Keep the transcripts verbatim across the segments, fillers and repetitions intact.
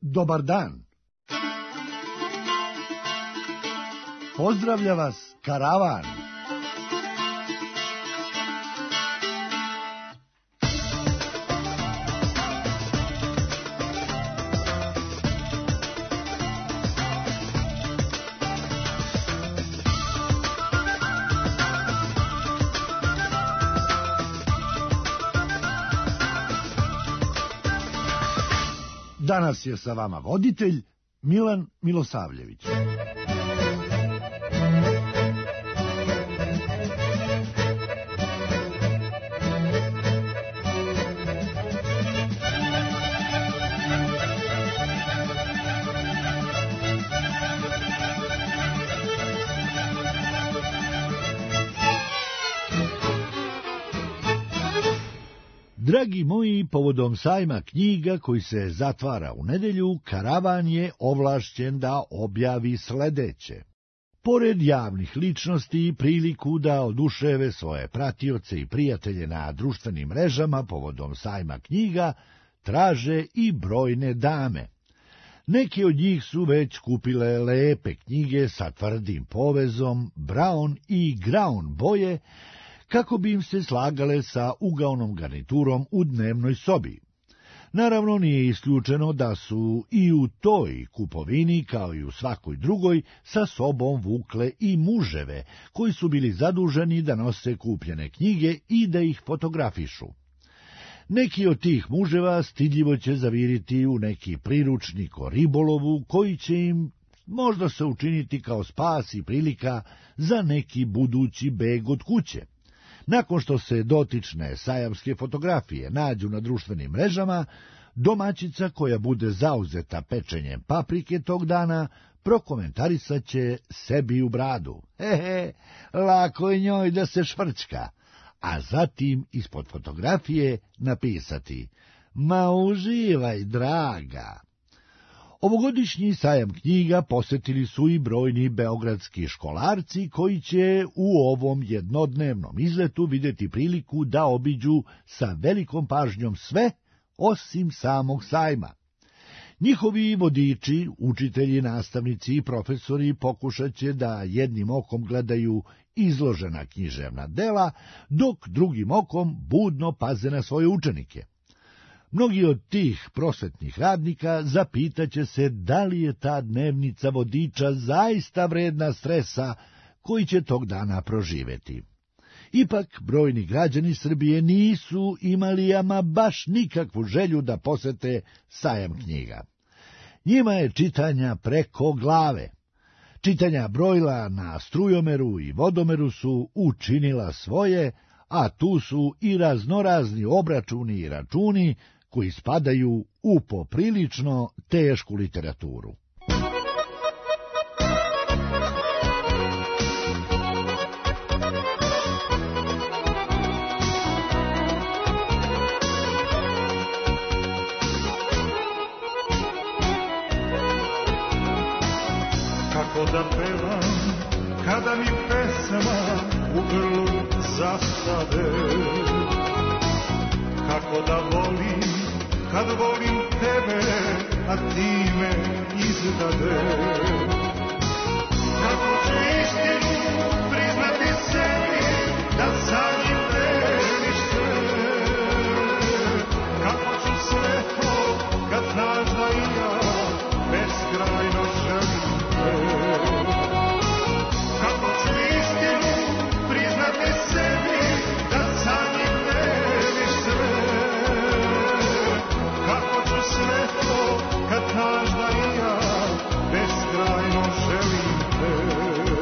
Dobar dan. Pozdravlja vas karavan. Danas je sa vama voditelj Milan Milosavljević. Dragi moji, povodom sajma knjiga koji se zatvara u nedelju, karavan je ovlašćen da objavi sledeće. Pored javnih ličnosti i priliku da oduševe svoje pratioce i prijatelje na društvenim mrežama povodom sajma knjiga, traže i brojne dame. Neke od njih su već kupile lepe knjige sa tvrdim povezom, brown i ground boje, kako bi im se slagale sa ugaonom garniturom u dnevnoj sobi. Naravno, nije isključeno da su i u toj kupovini, kao i u svakoj drugoj, sa sobom vukle i muževe, koji su bili zaduženi da nose kupljene knjige i da ih fotografišu. Neki od tih muževa stidljivo će zaviriti u neki priručnik o ribolovu, koji će im možda se učiniti kao spas i prilika za neki budući beg od kuće. Nakon što se dotične sajamske fotografije nađu na društvenim mrežama, domaćica koja bude zauzeta pečenjem paprike tog dana prokomentarisat će sebi u bradu. Hehe, lako je njoj da se švrčka, a zatim ispod fotografije napisati: ma uživaj, draga. Ovogodišnji sajam knjiga posjetili su i brojni beogradski školarci koji će u ovom jednodnevnom izletu vidjeti priliku da obiđu sa velikom pažnjom sve osim samog sajma. Njihovi vodiči, učitelji, nastavnici i profesori pokušat će da jednim okom gledaju izložena književna dela, dok drugim okom budno paze na svoje učenike. Mnogi od tih prosvetnih radnika zapitaće se da li je ta dnevnica vodiča zaista vredna stresa koji će tog dana proživeti. Ipak, brojni građani Srbije nisu imali ama baš nikakvu želju da posete sajam knjiga. Njima je čitanja preko glave. Čitanja brojila na strujomeru i vodomeru su učinila svoje, a tu su i raznorazni obračuni i računi koji spadaju u poprilično tešku literaturu. Kako da pevam, kada mi pesama u grlu zastade, kako da volim, kad volim tebe, a ti me izdade. Kako ću istinu priznati sebi, da sanjim veliš sve. Kako ću sve to, kad znaš da i ja beskrajno želim te. Kako ću istinu priznati sebi, da sanjim veliš sve. Kako ću sve to, kad znaš da i ja beskrajno želim te.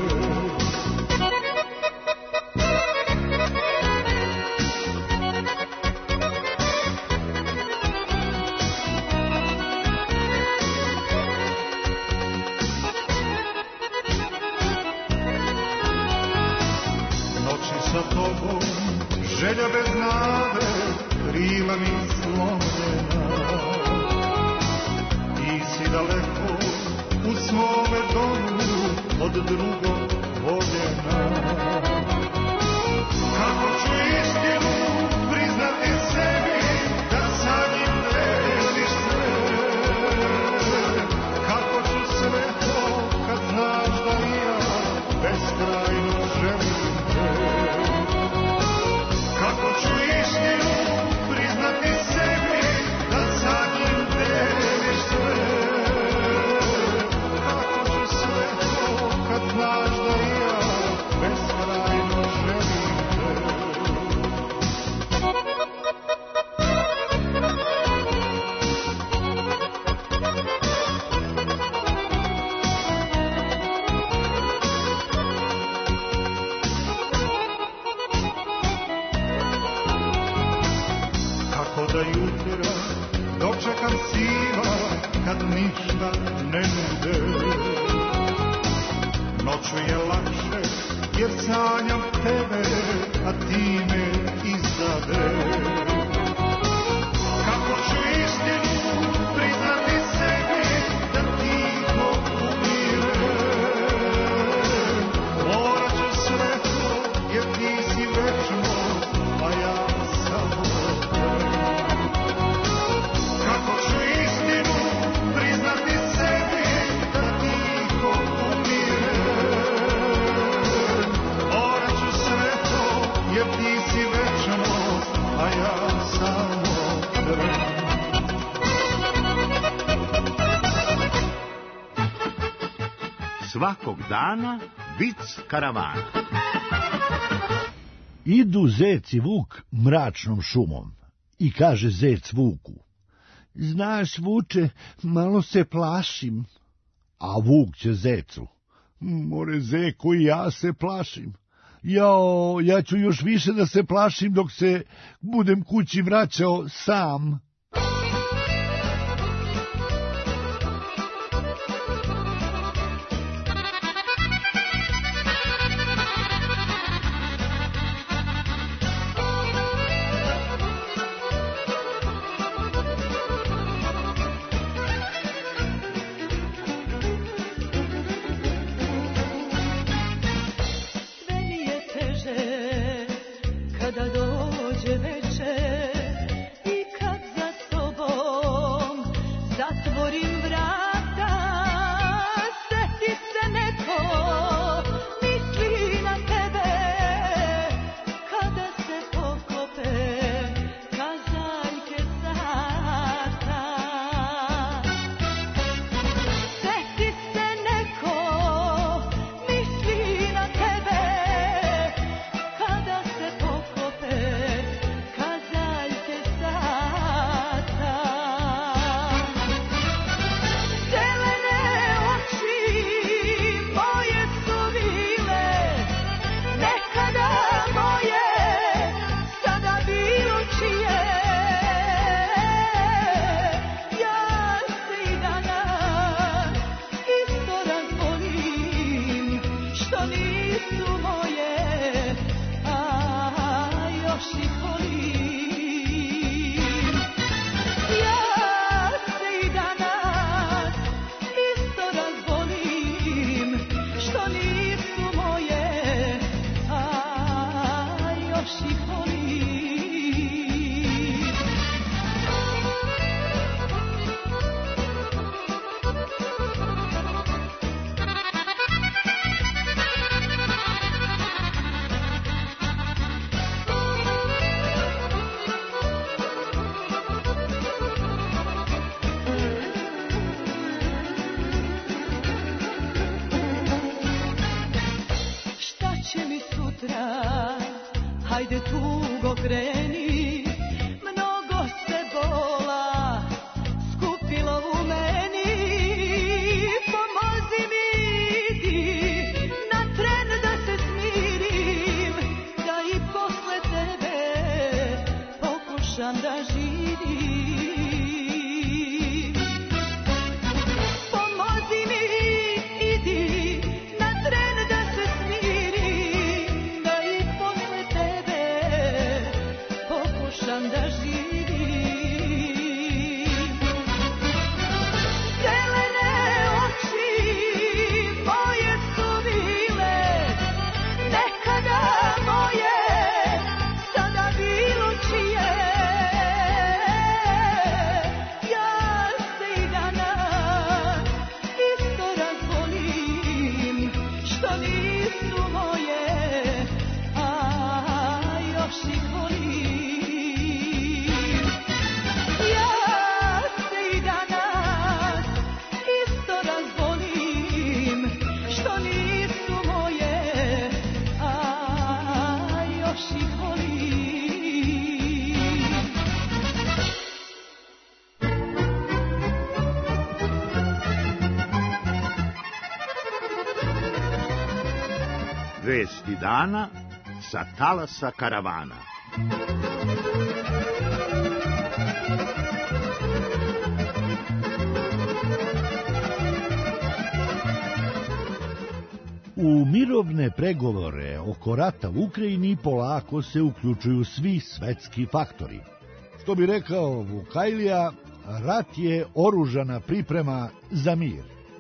Noći sa tobom, želja bez nade, krila mi slomljena. Ti si daleko u svome domu od drugog voljena. Kako ću istinu priznati sebi, da sanjim veliš sve. nikada ne nude. Noću je lakše jer sanjam tebe, a ti me izdade. Kako ću istinu priznati sebi da tiho umire? Morat ću sve to jer ti si večno, a ja samo tren. Kako ću istinu priznati sebi da tiho umire? Morat ću sve to jer ti si večno, a ja samo tren. Svakog dana vic karavana. Idu zec i vuk mračnom šumom i kaže zec vuku: znaš, vuče, malo se plašim. A vuk će zecu: more zeku, i ja se plašim. Jao, ja ću još više da se plašim dok se budem kući vraćao sam. Hajde tugo kreni, mnogo se bola skupilo u meni. Pomozi mi, idi na tren da se smirim, da i posle tebe pokušam da živim. Pomozi mi, idi na tren da se smirim, da i posle tebe pokušam da živim. Zelene oči moje su bile, nekada moje, sada bilo čije. Ja se i danas isto razvolim, što nisu moje, a još ih volim. Ja se i danas isto razvolim, što nisu moje, a još ih volim. Vesti dana sa talasa karavana. U mirovne pregovore oko rata u Ukrajini polako se uključuju svi svetski faktori. Što bi rekao Vukajlija, rat je oružana priprema za mir.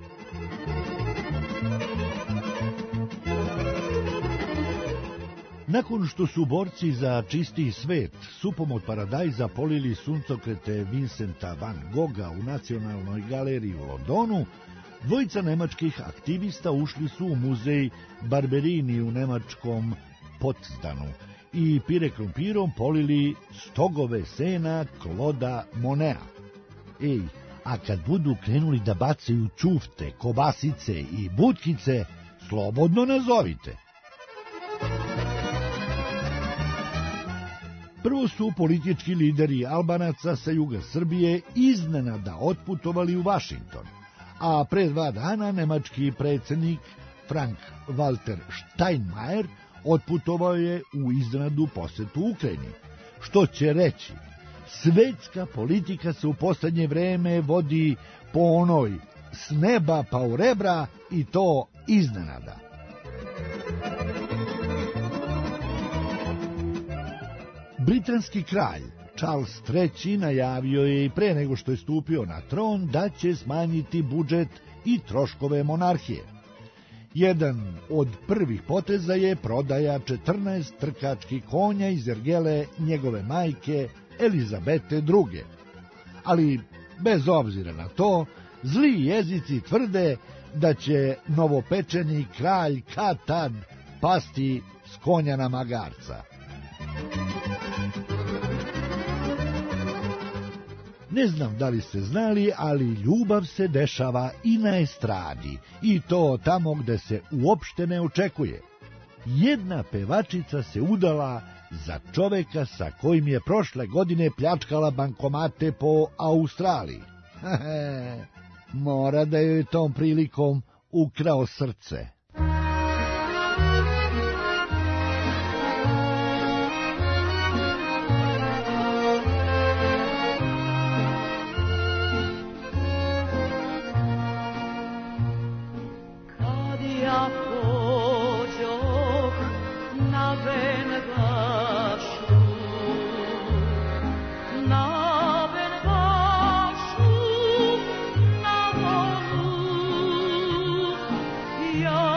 Nakon što su borci za čistiji svet supom od paradajza polili suncokrete Vincenta van Gogha u Nacionalnoj galeriji u Londonu, dvojica nemačkih aktivista ušli su u muzej Barberini u nemačkom Potsdanu i pire krompirom polili stogove sena Kloda Monea. Ej, a kad budu krenuli da bacaju ćufte, kobasice i butkice, slobodno nazovite. Prvo su politički lideri Albanaca sa juga Srbije iznenada otputovali u Vašington, a pre dva dana nemački predsjednik Frank-Walter Steinmeier otputovao je u iznenadnu posetu Ukrajini. Što će reći, svetska politika se u posljednje vreme vodi po onoj s neba pa u rebra i to iznenada. Britanski kralj Charles treći najavio je i pre nego što je stupio na tron da će smanjiti budžet i troškove monarhije. Jedan od prvih poteza je prodaja četrnaest trkačkih konja iz ergele njegove majke Elizabete druge. Ali, bez obzira na to, zli jezici tvrde da će novopečeni kralj kad tad pasti s konja na magarca. Ne znam da li ste znali, ali ljubav se dešava i na estradi, i to tamo gde se uopšte ne očekuje. Jedna pevačica se udala za čoveka sa kojim je prošle godine pljačkala bankomate po Australiji. Mora da joj tom prilikom ukrao srce. Ja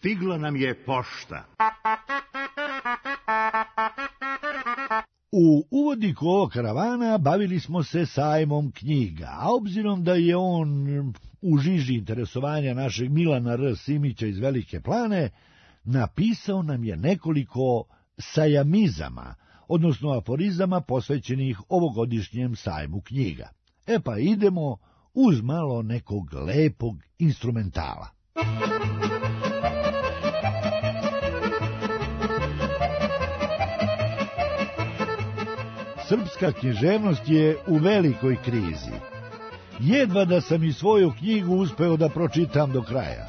Stigla nam je pošta. U uvodniku ovog karavana bavili smo se sajmom knjiga, a obzirom da je on u žiži interesovanja našeg Milana R. Simića iz Velike Plane, napisao nam je nekoliko sajamizama, odnosno aforizama posvećenih ovogodišnjem sajmu knjiga. E pa idemo uz malo nekog lepog instrumentala. Srpska književnost je u velikoj krizi. Jedva da sam i svoju knjigu uspeo da pročitam do kraja.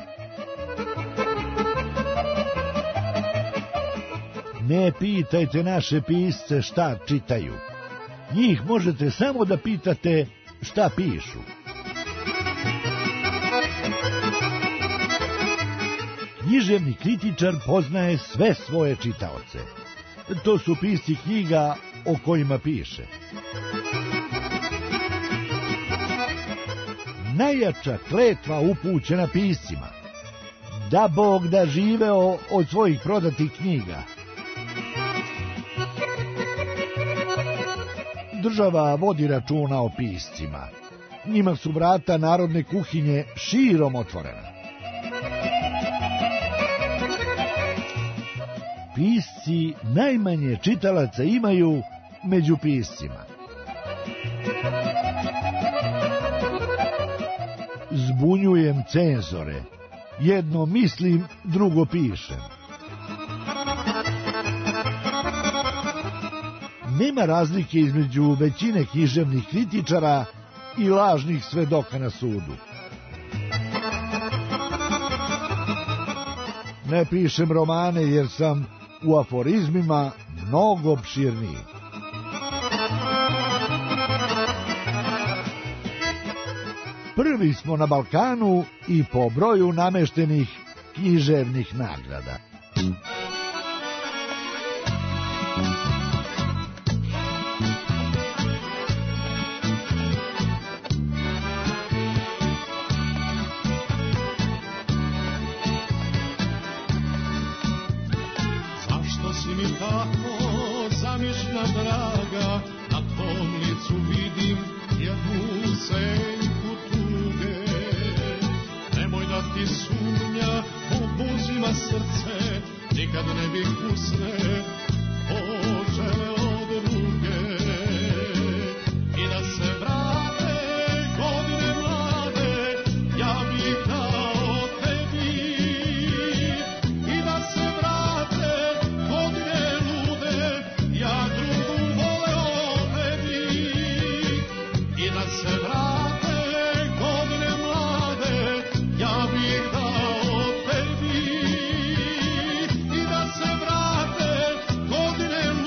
Ne pitajte naše pisce šta čitaju. Njih možete samo da pitate šta pišu. Književni kritičar poznaje sve svoje čitaoce. To su pisci knjiga o kojima piše. Najjača kletva upućena piscima. Da Bog da živeo od svojih prodatih knjiga. Država vodi računa o piscima. Njima su vrata narodne kuhinje širom otvorena. Pisci najmanje čitalaca imaju među piscima. Zbunjujem cenzore. Jedno mislim, drugo pišem. Nema razlike između većine književnih kritičara i lažnih svedoka na sudu. Ne pišem romane jer sam u aforizmima mnogo opširniji. Prvi smo na Balkanu i po broju nameštenih književnih nagrada. Godine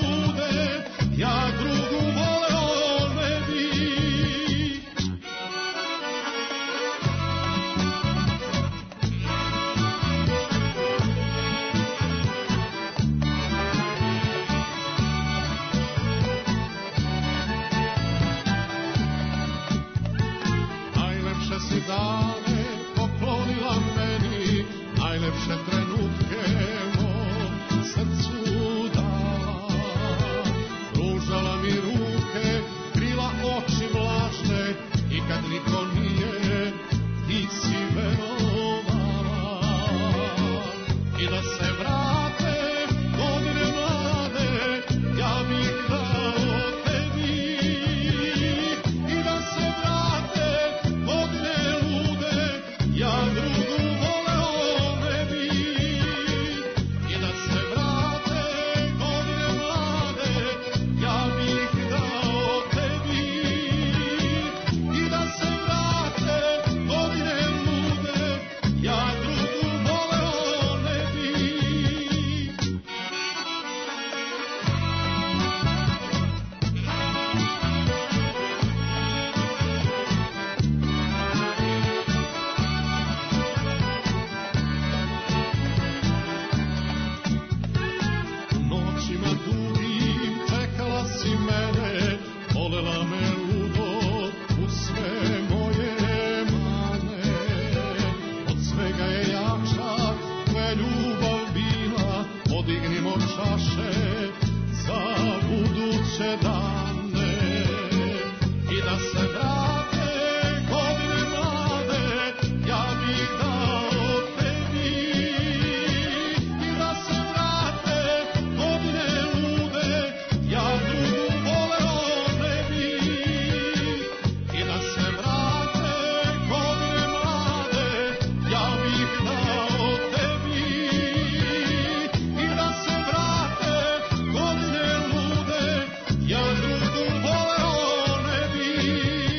čaše za buduće dane i da se vrate godine mlade, ja bih dao tebi. I da se vrate godine lude, ja drugu voleo ne bi. I da se vrate godine mlade, ja bih dao tebi. I da se vrate godine lude, ja drugu voleo ne bi.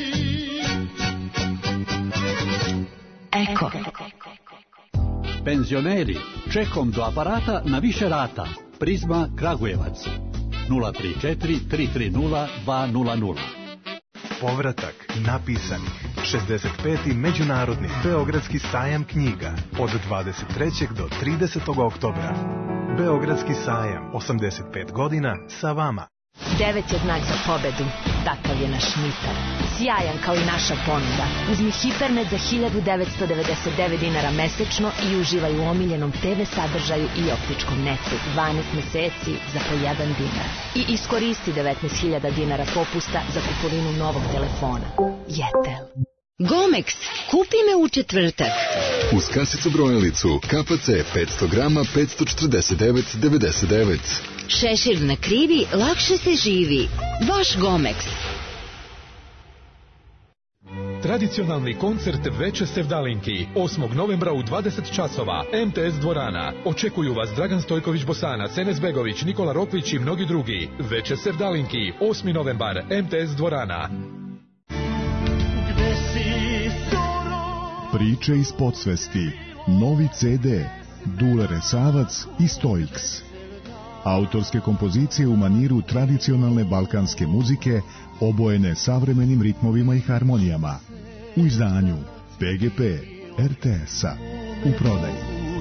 Eko. Penzioneri, čekom do aparata na više rata. Prizma Kragujevac. nula tri četiri tri tri nula dva nula nula. Povratak napisanih. šezdeset peti Međunarodni Beogradski sajam knjiga od dvadeset trećeg do tridesetog oktobra. Beogradski sajam, osamdeset pet godina sa vama. Devet je znak za pobedu. Takav je naš mitar. Sjajan kao i naša ponuda. Uzmi Hipernet za hiljadu devetsto devedeset devet dinara mesečno i uživaj u omiljenom te ve sadržaju i optičkom netu. dvanaest meseci za po jedan dinar. I iskoristi devetnaest hiljada dinara popusta za kupovinu novog telefona. Jetel. Gomex, kupi me u četvrtak. Uz kasicu brojilicu K P C petsto grama petsto četrdeset devet devedeset devet. Šešir na krivi, lakše se živi. Baš Gomex. Tradicionalni koncert Veče sevdalinki osmog novembra u dvadeset časova. M T S dvorana. Očekuju vas Dragan Stojković Bosanac, Enes Begović, Nikola Rokvić i mnogi drugi. Veče sevdalinki osmi novembar. M T S dvorana. Priče iz podsvesti. Novi C D. Dule Resavac i Stoiks. Autorske kompozicije u maniru tradicionalne balkanske muzike, obojene savremenim ritmovima i harmonijama. U izdanju P G P R T S-a. U prodaji.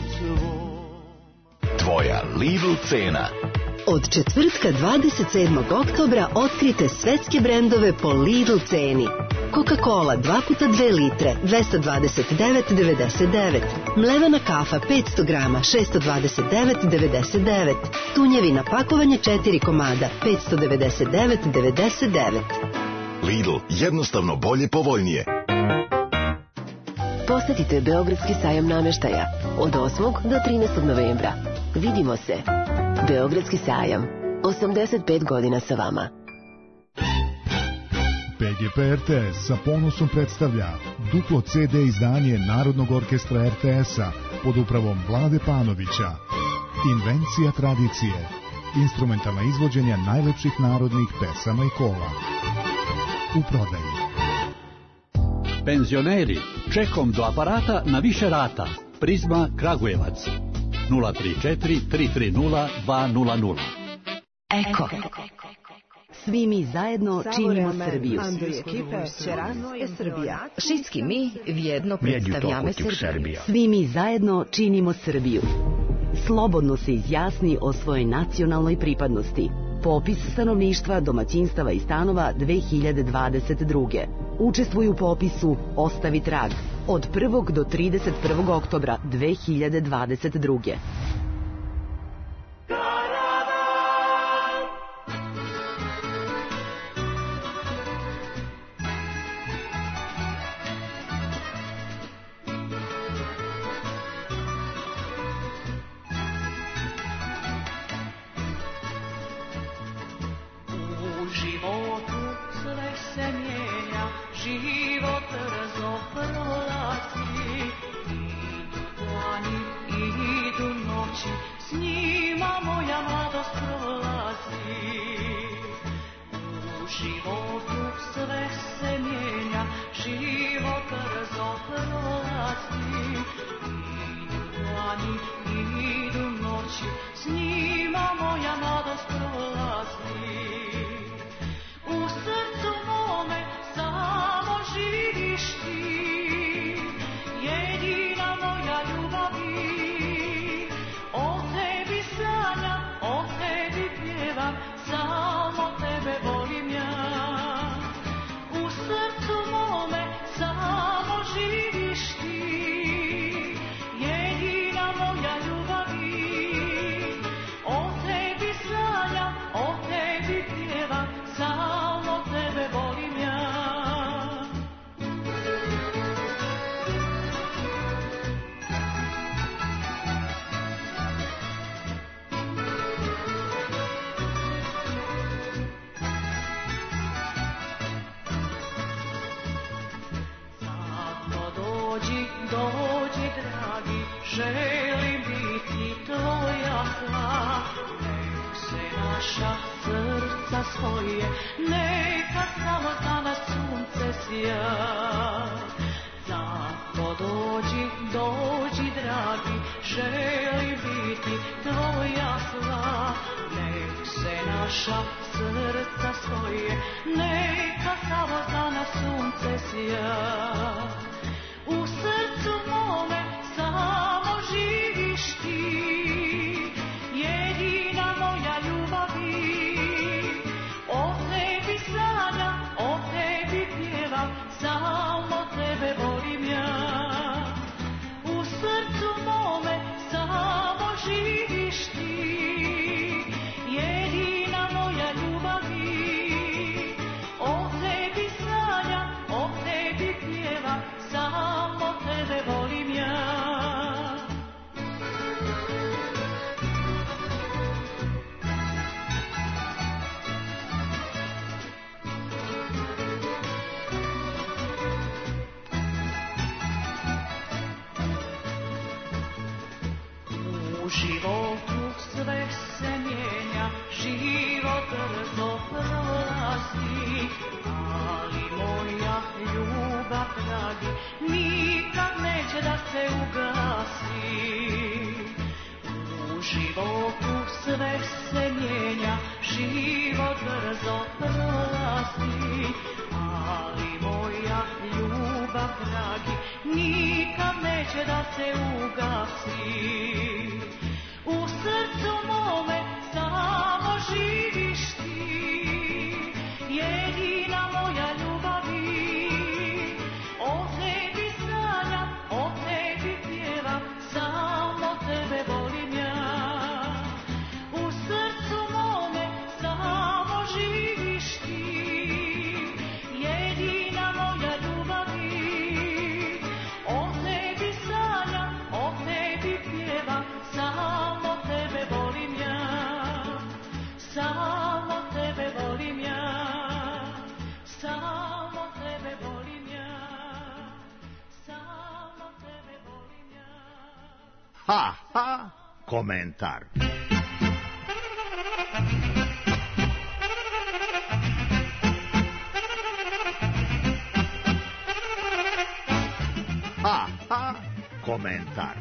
Tvoja Lidl cena. Od četvrtka dvadeset sedmog oktobra otkrite svetske brendove po Lidl ceni. Coca-Cola dva puta dve litre, dvesta dvadeset devet devedeset devet. Mlevena kafa petsto grama, šesto dvadeset devet devedeset devet. Tunjevina pakovanje četiri komada, petsto devedeset devet devedeset devet. Lidl, jednostavno bolje, povoljnije. Posetite Beogradski sajam namještaja od osmog do trinaestog novembra. Vidimo se. Beogradski sajam. osamdeset pet godina sa vama. P G P R T S sa ponosom predstavlja duplo C D izdanje Narodnog orkestra R T S-a pod upravom Vlade Panovića. Invencija tradicije. Instrumentalna izvođenja najlepših narodnih pesama i kola. U prodaji. Penzioneri, čekom do aparata na više rata. Prizma Kragujevac. nula tri četiri tri tri nula dva nula nula. Eko. Svi mi zajedno činimo Srbiju. Šitski mi vjedno predstavljame Srbiju. Svi mi zajedno činimo Srbiju. Slobodno se izjasni o svojoj nacionalnoj pripadnosti. Popis stanovništva, domaćinstava i stanova dve hiljade dvadeset druge. Učestvuju u popisu Ostavi trag od prvog do trideset prvog oktobra dve hiljade dvadeset druge. O tebi dođi, dođi dragi, želim biti tvoja sva. Nek se naša srca svoje, neka samo za nas sunce sja. Zato dođi, dođi dragi, želim biti tvoja sva. Nek se naša srca svoje, neka samo za nas sunce sja. U srcu mome samo živiš ti, jedina moja ljubavi. O tebi sanjam, o tebi pjevam, samo tebe volim ja. U srcu mome samo živiš ti, jedina moja ljubavi. O tebi sanjam, o tebi pjevam, samo tebe volim ja. U životu sve se mijenja, život brzo prolazi, ali moja ljubav dragi nikad neće da se ugasi. U životu sve se mijenja, život brzo prolazi, ali moja ljubav dragi nikad neće da se ugasi. U srcu mome samo živiš ti, jedina moja ljubavi. O tebi sanjam, o tebi pjevam, samo tebe volim ja. U srcu mome samo živiš ti, jedina moja ljubavi. O tebi sanjam, o tebi pjevam, samo tebe volim ja. Samo tebe volim ja. Samo tebe volim ja. Samo tebe volim ja. Ha, ha, komentar. Ha, ha, komentar.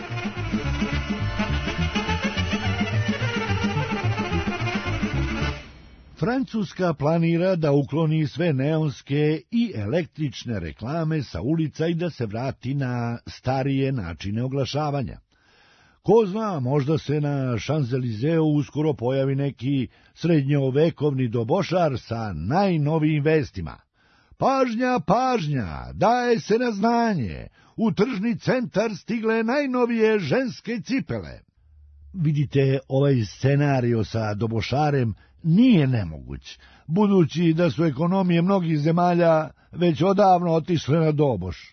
Francuska planira da ukloni sve neonske i električne reklame sa ulica i da se vrati na starije načine oglašavanja. Ko zna, možda se na Šanzelizeu uskoro pojavi neki srednjovekovni dobošar sa najnovijim vestima. Pažnja, pažnja, daje se na znanje, u tržni centar stigle najnovije ženske cipele. Vidite, ovaj scenario sa dobošarem nije nemoguć, budući da su ekonomije mnogih zemalja već odavno otišle na doboš.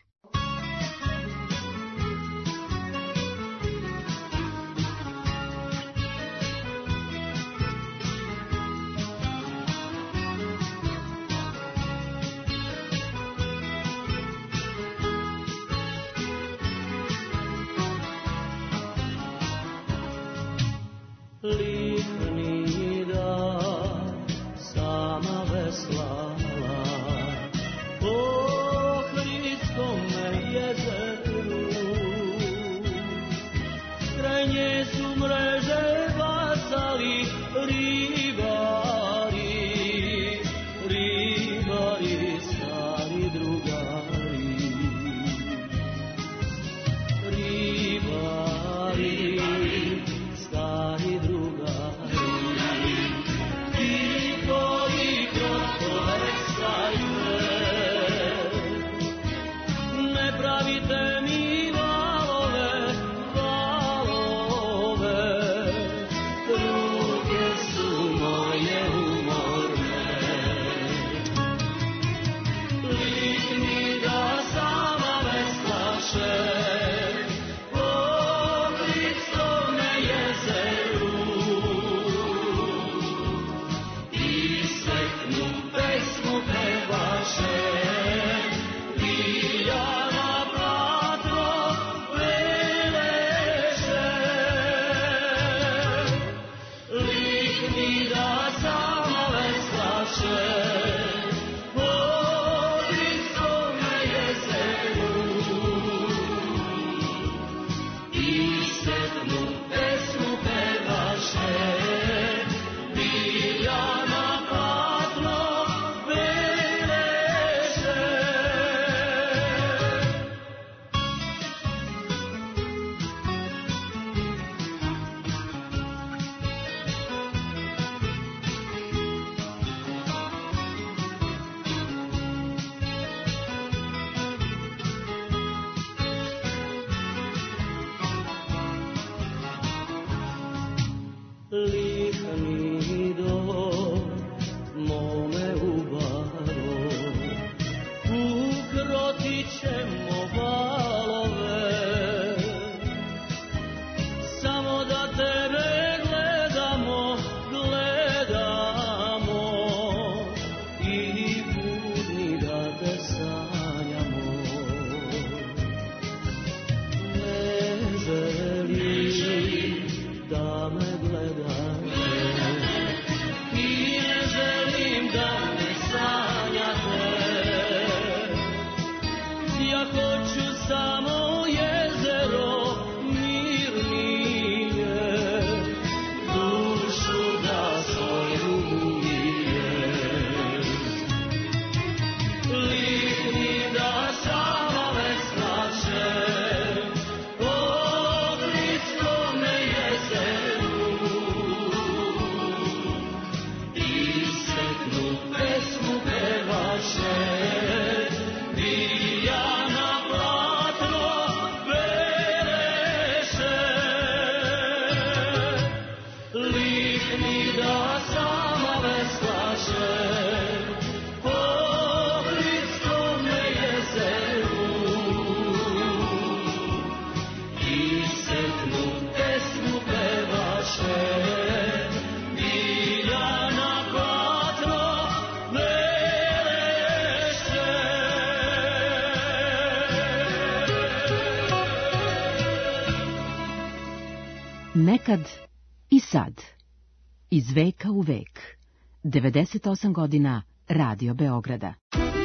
Po Hristom Nekad i sad. Iz veka u vek. devedeset osam godina Radio Beograda.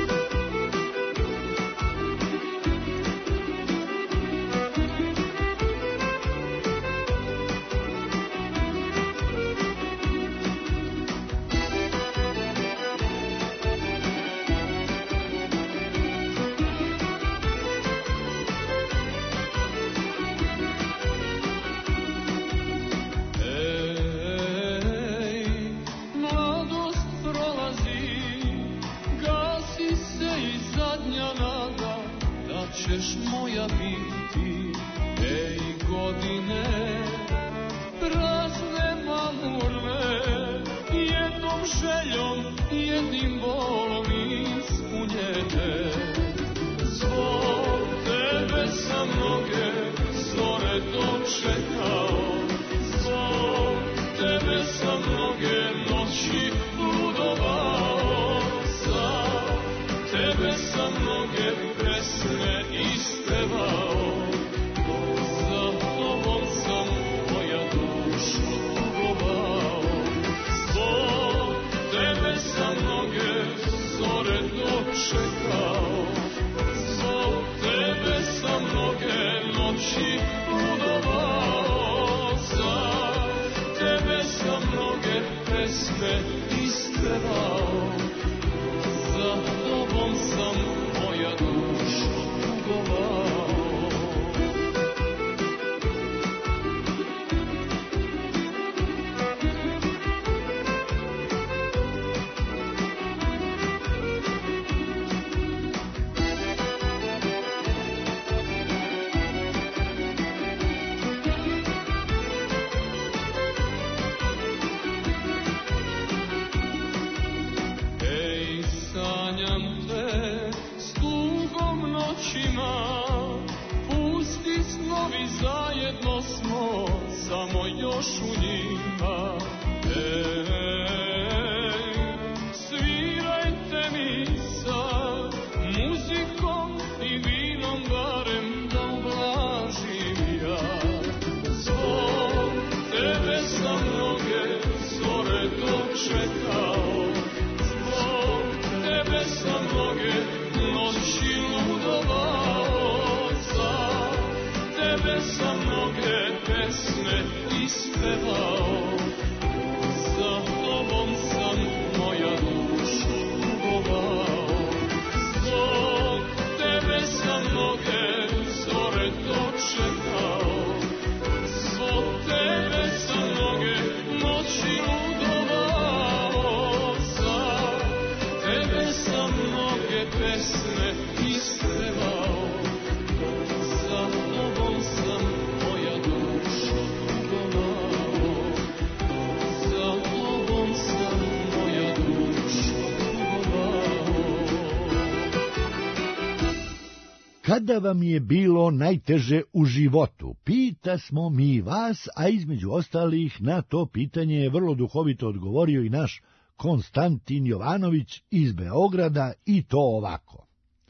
Kada vam je bilo najteže u životu? Pita smo mi vas, a između ostalih na to pitanje je vrlo duhovito odgovorio i naš Konstantin Jovanović iz Beograda, i to ovako.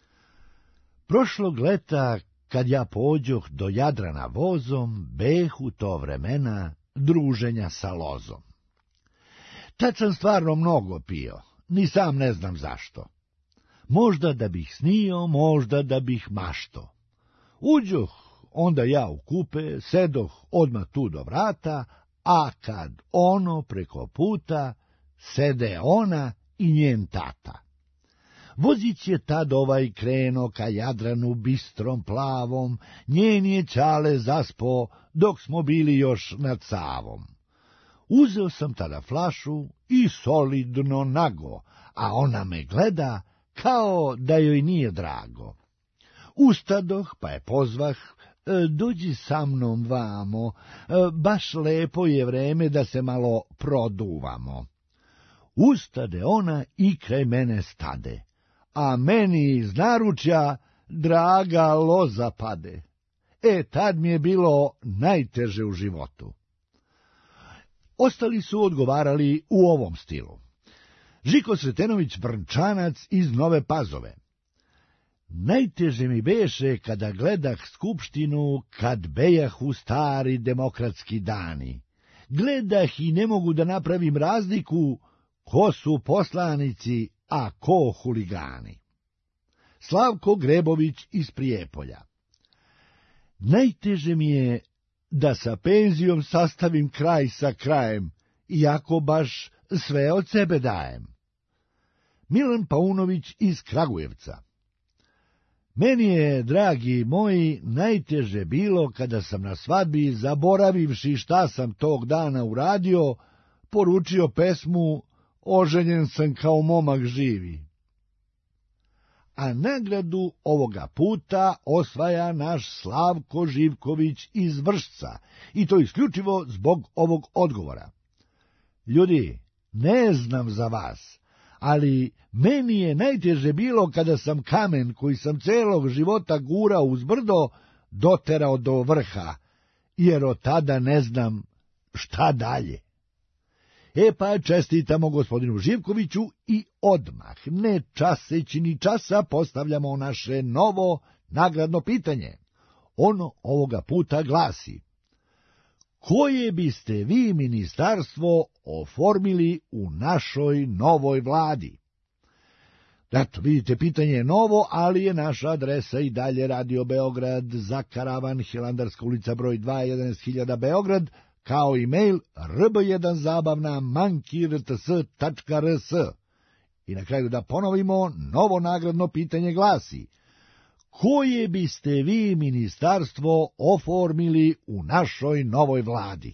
Prošlog leta, kad ja pođoh do Jadrana vozom, behu to vremena druženja sa lozom. Tad sam stvarno mnogo pio, ni sam ne znam zašto. Možda da bih snio, možda da bih mašto. Uđoh onda ja u kupe, sedoh odmah tu do vrata, a kad ono preko puta, sede ona i njen tata. Vozić je tad ovaj kreno ka Jadranu bistrom plavom, njen je ćale zaspo dok smo bili još nad Savom. Uzeo sam tada flašu i solidno nago, a ona me gleda kao da joj nije drago. Ustadoh pa je pozvah, dođi sa mnom vamo, baš lepo je vreme da se malo produvamo. Ustade ona i kraj mene stade, a meni iz naručja draga loza pade. E, tad mi je bilo najteže u životu. Ostali su odgovarali u ovom stilu. Žiko Sretenović Brnčanac iz Nove Pazove. Najteže mi beše kada gledah skupštinu, kad bejahu stari demokratski dani. Gledah i ne mogu da napravim razliku ko su poslanici, a ko huligani. Slavko Grebović iz Prijepolja. Najteže mi je da sa penzijom sastavim kraj sa krajem, iako baš sve od sebe dajem. Milan Paunović iz Kragujevca. Meni je, dragi moji, najteže bilo kada sam na svadbi, zaboravivši šta sam tog dana uradio, poručio pesmu Oženjen sam kao momak živi. A nagradu ovoga puta osvaja naš Slavko Živković iz Vršca, i to isključivo zbog ovog odgovora. Ljudi, ne znam za vas, ali meni je najteže bilo kada sam kamen koji sam celog života gurao uz brdo doterao do vrha, jer od tada ne znam šta dalje. E pa čestitamo gospodinu Živkoviću i odmah, ne časeći ni časa, postavljamo naše novo nagradno pitanje. Ono ovoga puta glasi: koje biste vi ministarstvo oformili u našoj novoj vladi? Eto, vidite, pitanje je novo, ali je naša adresa i dalje Radio Beograd, za Karavan, Hilandarska ulica broj dva, jedanaest hiljada Beograd, kao i mail r b jedan zabavna manki r t s tačka r s. I na kraju da ponovimo, novo nagradno pitanje glasi: koje biste vi ministarstvo oformili u našoj novoj vladi?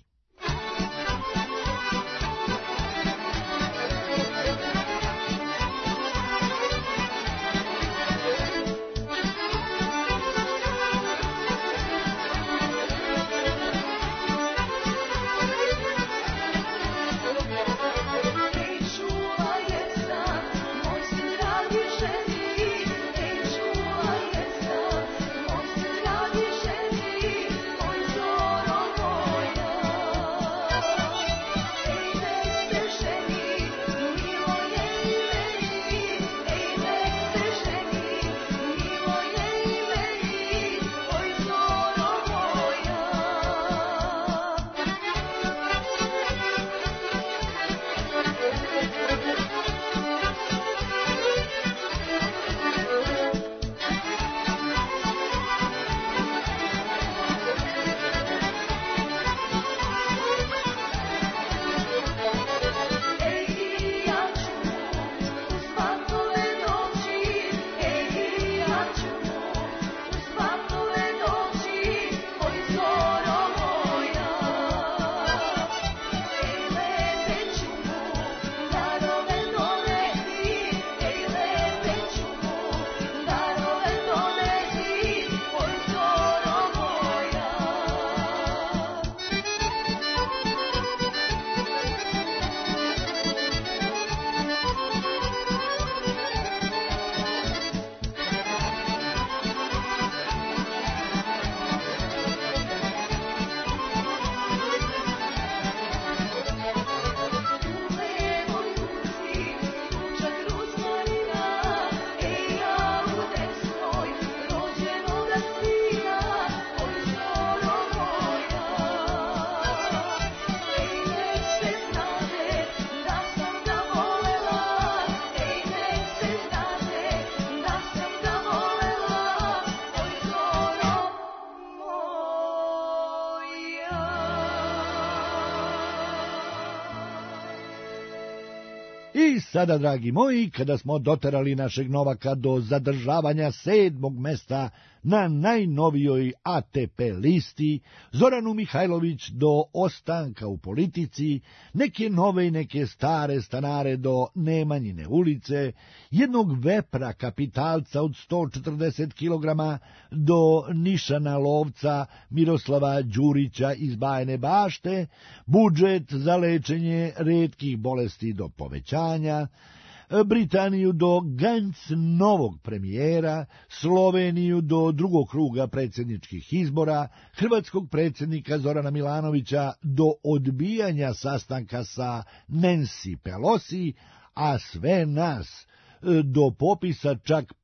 I sada, dragi moji, kada smo doterali našeg Novaka do zadržavanja sedmog mesta na najnovijoj A T P listi, Zoranu Mihajlović do ostanka u politici, neke nove i neke stare stanare do Nemanjine ulice, jednog vepra kapitalca od sto četrdeset kilograma do Nišana lovca Miroslava Đurića iz Bajine Bašte, budžet za lečenje retkih bolesti do povećanja, Britaniju do Ganc novog premijera, Sloveniju do drugog kruga predsjedničkih izbora, hrvatskog predsjednika Zorana Milanovića do odbijanja sastanka sa Nancy Pelosi, a sve nas do popisa čak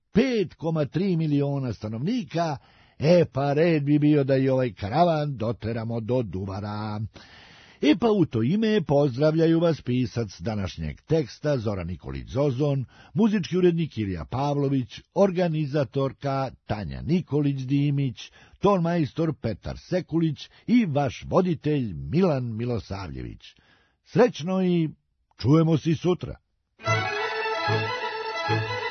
pet zarez tri miliona stanovnika, e pa red bi bio da i ovaj karavan doteramo do Duvara. E pa u to ime pozdravljaju vas pisac današnjeg teksta Zoran Nikolić Zozon, muzički urednik Ilija Pavlović, organizatorka Tanja Nikolić-Dimić, tonmajstor Petar Sekulić i vaš voditelj Milan Milosavljević. Srećno i čujemo se sutra.